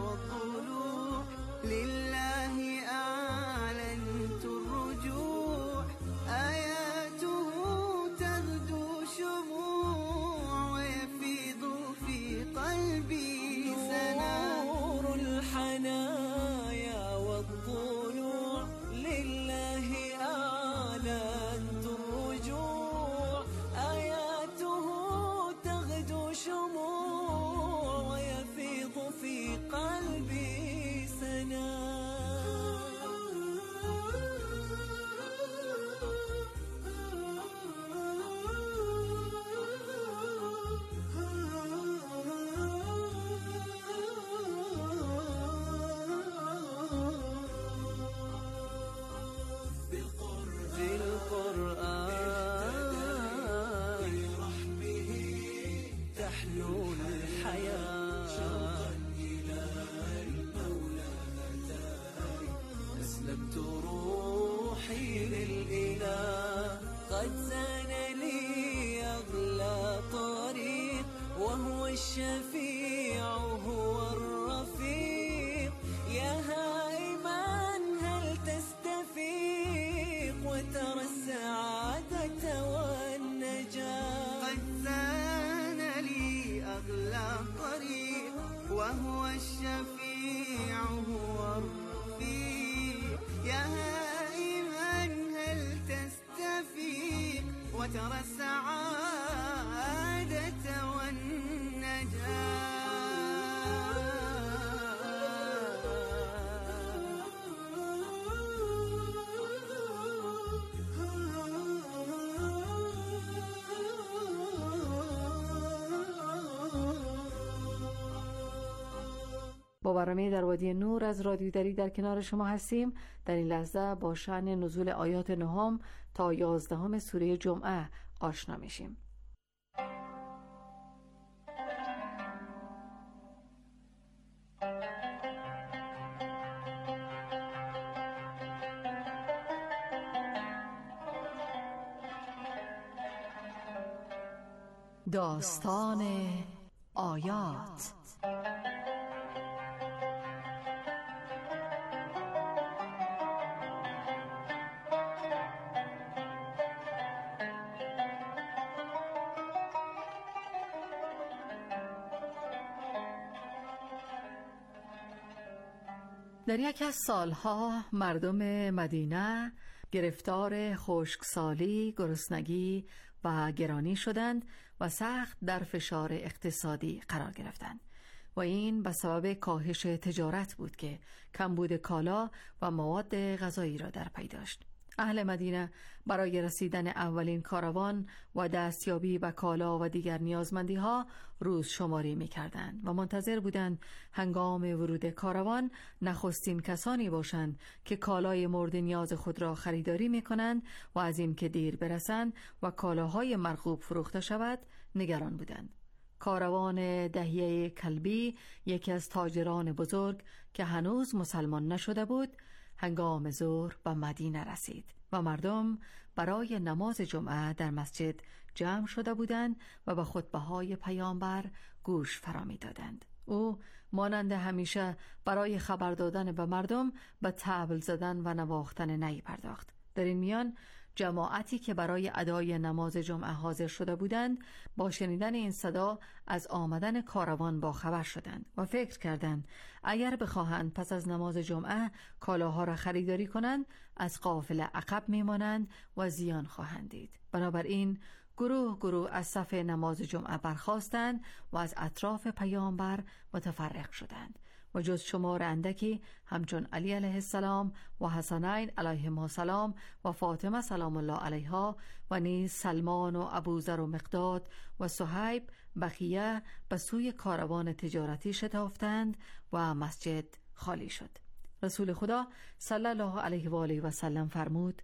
S10: لله أعلنت الرجوع آياته تغدو شموع ويفيض في قلبي سنا. نور الحنايا والضلوع لله أعلنت الرجوع آياته تغدو شموع الحياة شوقا إلى المولى أتاني أسلمت روحي للإله قد زان لي أغلى طريق وهو الشفيع هو الرفيق يا هائما هل تستفيق وترى السعادة والنجاة قد زان لي أغلى طريق وهو الشفيع هو الرفيق يا هائما هل تستفيق وترى السعادة والنجاة
S9: با برنامه در وادی نور از رادیو دری در کنار شما هستیم. در این لحظه با شأن نزول آیات 9 تا 11 سوره جمعه آشنا میشیم. داستان آیات. در یک از سالها مردم مدینه گرفتار خشکسالی، گرسنگی و گرانی شدند و سخت در فشار اقتصادی قرار گرفتند و این به سبب کاهش تجارت بود که کمبود کالا و مواد غذایی را در پی داشت. اهل مدینه برای رسیدن اولین کاروان و دستیابی به کالا و دیگر نیازمندی ها روز شماری می کردند و منتظر بودند هنگام ورود کاروان نخستین کسانی باشند که کالای مورد نیاز خود را خریداری می کنند و از این که دیر برسند و کالاهای مرغوب فروخته شود نگران بودند. کاروان دهیه کلبی، یکی از تاجران بزرگ که هنوز مسلمان نشده بود، هنگام ظهر به مدینه رسید و مردم برای نماز جمعه در مسجد جمع شده بودند و به خطبه‌های پیامبر گوش فرا می‌دادند. او مانند همیشه برای خبر دادن به مردم به طبل زدن و نواختن نی پرداخت. در این میان جماعتی که برای ادای نماز جمعه حاضر شده بودند با شنیدن این صدا از آمدن کاروان با خبر شدند و فکر کردند اگر بخواهند پس از نماز جمعه کالاها را خریداری کنند از قافله عقب میمانند و زیان خواهند دید. بنابراین گروه گروه از صف نماز جمعه برخاستند و از اطراف پیامبر متفرق شدند و جز شمار اندکی همچون علی علیه السلام و حسنین علیهما السلام و فاطمه سلام الله علیها و نیز سلمان و ابوذر و مقداد و صهیب بقیه به سوی کاروان تجارتی شتافتند و مسجد خالی شد. رسول خدا صلی الله علیه و آله و سلم فرمود: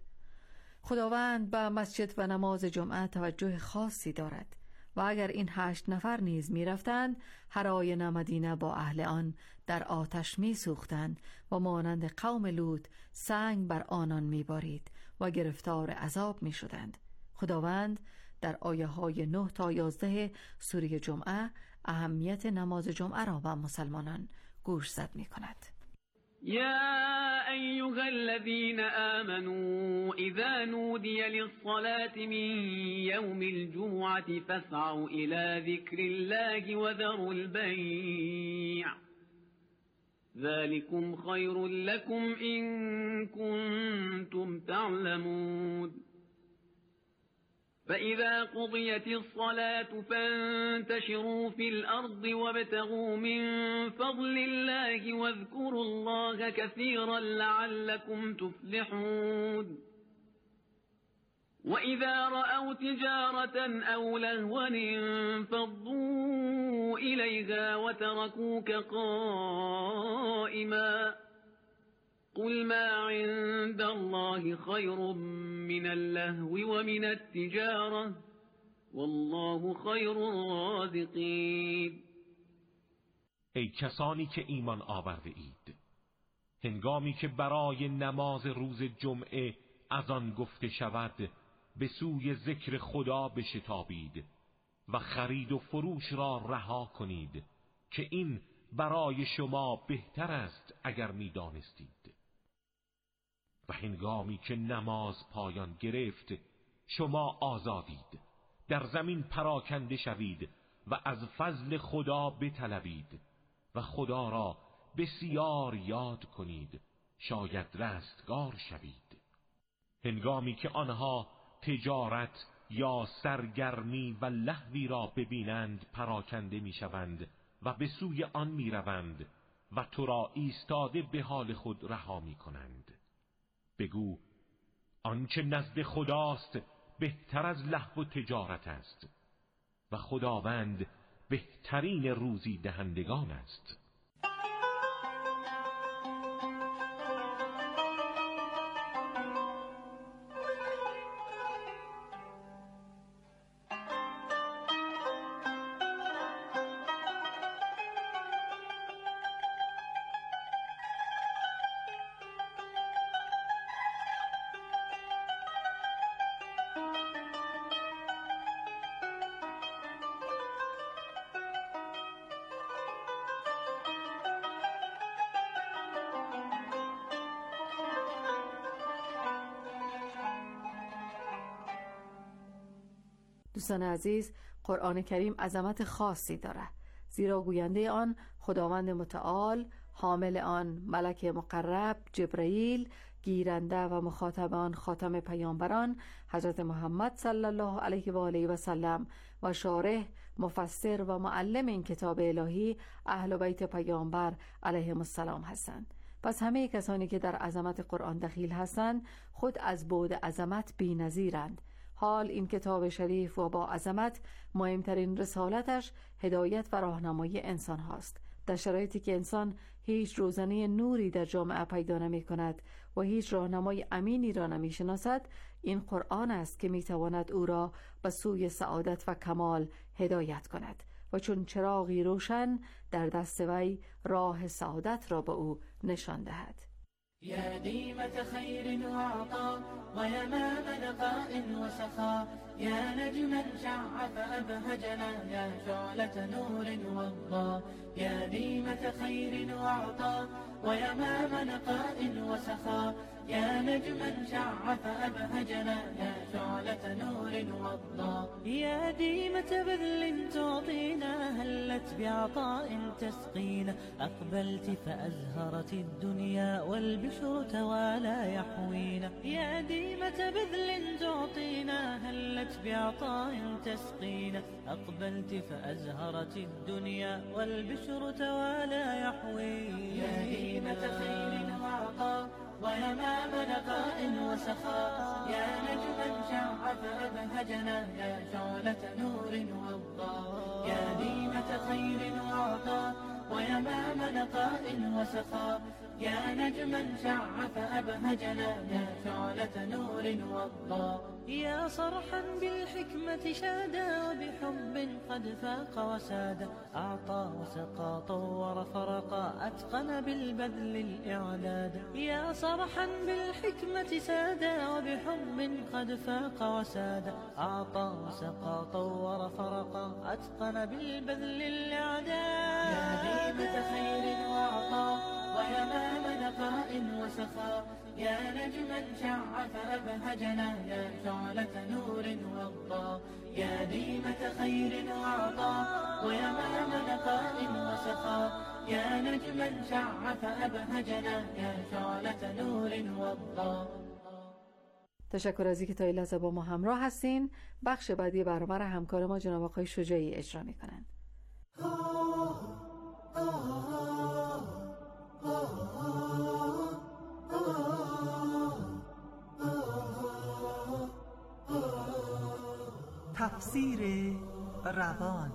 S9: خداوند به مسجد و نماز جمعه توجه خاصی دارد و اگر این 8 نفر نیز می رفتند هر آینه مدینه با اهل آن در آتش می سوختند و مانند قوم لوط سنگ بر آنان می بارید و گرفتار عذاب می شدند. خداوند در آیه های 9 تا 11 سوره جمعه اهمیت نماز جمعه را به مسلمانان گوشزد می کند.
S15: يا أيها الذين آمنوا إذا نودي للصلاة من يوم الجمعة فاسعوا إلى ذكر الله وذروا البيع ذلكم خير لكم إن كنتم تعلمون فإذا قضيت الصلاة فانتشروا في الأرض وابتغوا من فضل الله واذكروا الله كثيرا لعلكم تفلحون وإذا رأوا تجارة أو لهوا انفضوا إليها وتركوك قائما قل ما عند الله خير من اللهو ومن التجارة والله خير الرازقين
S16: ای کسانی که ایمان آورده اید، هنگامی که برای نماز روز جمعه از آن گفته شود به سوی ذکر خدا بشتابید و خرید و فروش را رها کنید که این برای شما بهتر است اگر می‌دانستید. و هنگامی که نماز پایان گرفت شما آزادید، در زمین پراکنده شوید و از فضل خدا بطلبید و خدا را بسیار یاد کنید، شاید رستگار شوید. هنگامی که آنها تجارت یا سرگرمی و لهوی را ببینند پراکنده میشوند و به سوی آن میروند و تو را ایستاده به حال خود رها میکنند. بگو آنچه نزد خداست بهتر از لهو و تجارت است و خداوند بهترین روزی دهندگان است.
S9: دوستان عزیز، قرآن کریم عظمت خاصی داره، زیرا گوینده آن خداوند متعال، حامل آن ملک مقرب جبرئیل، گیرنده و مخاطب آن خاتم پیامبران حضرت محمد صلی الله علیه و آله و سلم و شارح، مفسر و معلم این کتاب الهی اهل بیت پیامبر علیهم السلام هستند. پس همه کسانی که در عظمت قرآن دخیل هستند خود از بعد عظمت بی‌نظیرند. حال این کتاب شریف و با عظمت مهمترین رسالتش هدایت و راهنمایی انسان هاست. در شرایطی که انسان هیچ روزنه نوری در جامعه پیدا نمی کند و هیچ راهنمای امینی را نمی شناسد، این قرآن است که می تواند او را به سوی سعادت و کمال هدایت کند و چون چراغی روشن در دست وی راه سعادت را به او نشان دهد.
S10: يا ديمة خير وعطاء ويمام نقاء وسخاء، يا نجما شع فأبهجنا، يا شعلة نور وضاء. يا ديمة خير وعطاء ويمام نقاء وسخاء، يا نجما شع فأبهجنا، يا شعلة نور وضاء. يا ديمة بذل تعطينا، هلت بعطاء تسقينا، أقبلت فأزهرت الدنيا والبشر توالى يحوينا. يا ديمة بذل تعطينا، هلت بعطاء تسقينا، أقبلت فأزهرت الدنيا والبشر توالى يحوينا. يا ديمة خير وعطاء ويمام نقاء وسخاء، يا نجما شع فأبهجنا، يا شعلة نور وضاء. يا ديمة خير وعطاء ويمام نقاء وسخاء، يا نجما شع فأبهجنا، يا شعلة نور وضاء. يا صرحا بالحكمة شادا وبحب قد فاق وسادا، أعطى وسقى طور فرقا، أتقن بالبذل الإعداد. يا صرحا بالحكمة سادا وبحب قد فاق وسادا، أعطى وسقى طور فرقا، أتقن بالبذل الإعداد. يا ديمة خير وعطاء ويمام نقاء وسخاء، يا نجما شع فأبهجنا، يا شعلة نور وضاء. يا ديمة خير وعطاء ويمام نقاء وسخاء، يا نجما شع فأبهجنا، يا شعلة نور وضاء.
S9: تشکر از اینکه تا این لحظه با ما همراه هستین. بخش بعدی برنامه را همکار ما جناب آقای شجاعی اجرا می‌کنند.
S17: تفسیر روان.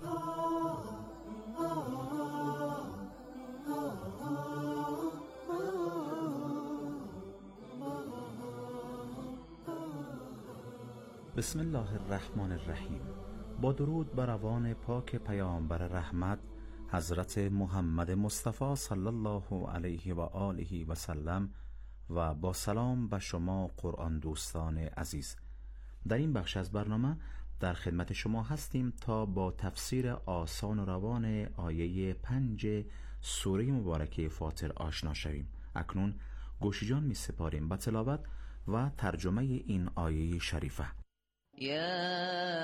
S11: بسم الله الرحمن الرحیم. با درود بر روان پاک پیامبر رحمت حضرت محمد مصطفی صلی الله علیه و آله و سلم و با سلام به شما قرآن دوستان عزیز. در این بخش از برنامه در خدمت شما هستیم تا با تفسیر آسان و روان آیه 5 سوره مبارکه فاطر آشنا شویم. اکنون گوش جان می سپاریم به تلاوت و ترجمه این آیه شریفه.
S18: يا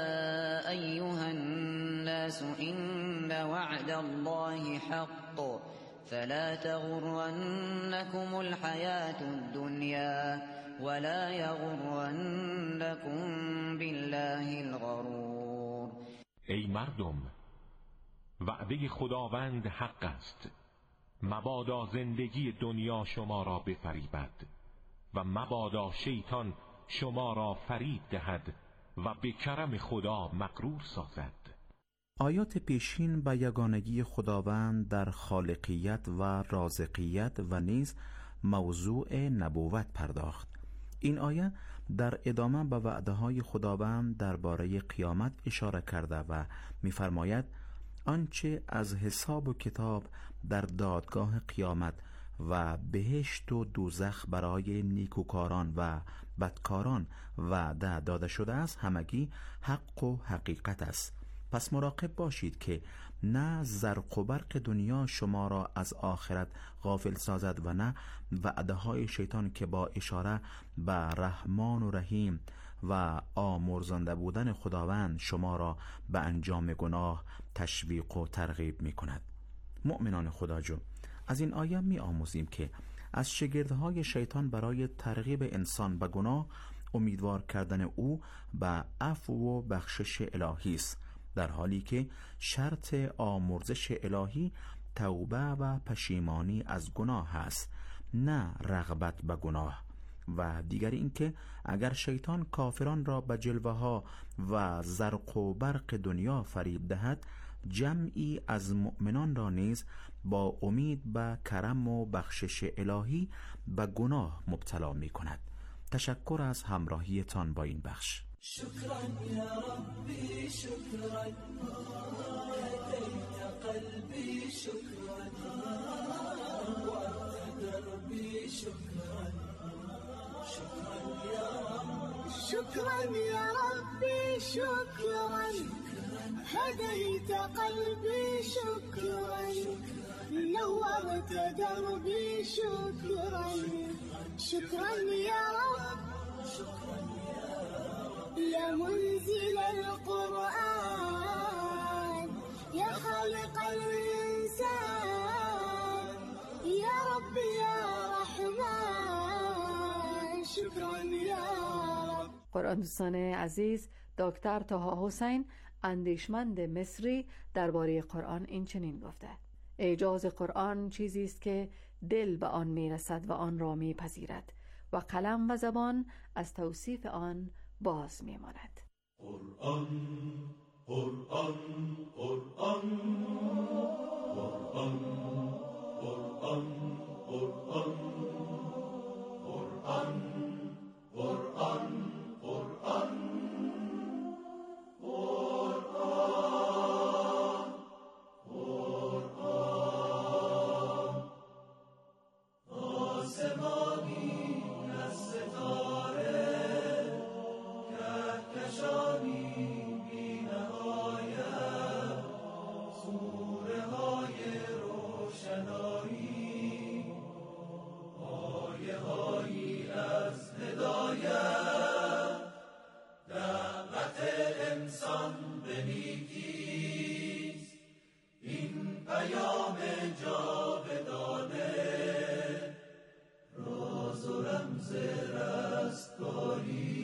S18: أيها الناس إن وعد الله حق فلا تغرنكم الحياة الدنيا ولا يغرنكم بالله الغرور.
S16: ای مردم، وعده خداوند حق است، مبادا زندگی دنیا شما را بفریبد و مبادا شیطان شما را فریب دهد و به کرم خدا مغرور سازد.
S11: آیات پیشین به یگانگی خداوند در خالقیت و رازقیت و نیز موضوع نبوت پرداخت. این آیه در ادامه به وعده های خداوند درباره قیامت اشاره کرده و می‌فرماید آنچه از حساب و کتاب در دادگاه قیامت و بهشت و دوزخ برای نیکوکاران و بدکاران وعده داده شده است همگی حق و حقیقت است. پس مراقب باشید که نه زرق و برق دنیا شما را از آخرت غافل سازد و نه وعده های شیطان که با اشاره به رحمان و رحیم و آمرزنده بودن خداوند شما را به انجام گناه تشویق و ترغیب می کند. مؤمنان خداجو، از این آیه می آموزیم که از شگردهای شیطان برای ترغیب انسان به گناه امیدوار کردن او به عفو و بخشش الهی است، در حالی که شرط آمرزش الهی توبه و پشیمانی از گناه است، نه رغبت به گناه. و دیگر اینکه اگر شیطان کافران را به جلوه ها و زرق و برق دنیا فریب دهد، جمعی از مؤمنان را نیز با امید به کرم و بخشش الهی به گناه مبتلا می کند. تشکر از همراهیتان با این بخش.
S10: شكرا يا ربي شكرا هديت قلبي شكرا وأنت دربي شكرا شكرا يا رب
S12: شكرا يا ربي شكرا هديت قلبي شكرا نورت دربي شكرا شكرا يا رب يا منزل القرآن يا خالق الإنسان يا رب يا رحمن شكرا يا رب.
S9: قرآن دوستان عزیز، دکتر طه حسین اندیشمند مصری درباره قرآن این چنین گفته: اعجاز قرآن چیزی است که دل به آن میرسد و آن را میپذیرد و قلم و زبان از توصیف آن باز میماند.
S10: قرآن قرآن قرآن قرآن قرآن قرآن قرآن قرآن قرآن قرآن آسمانی از ستاره کهکشانی بی نهایت سوره های روشنایی آیه هایی از هدایت دعوت انسان به نیکیست این پیام جاودانه راز و رمز رستگاری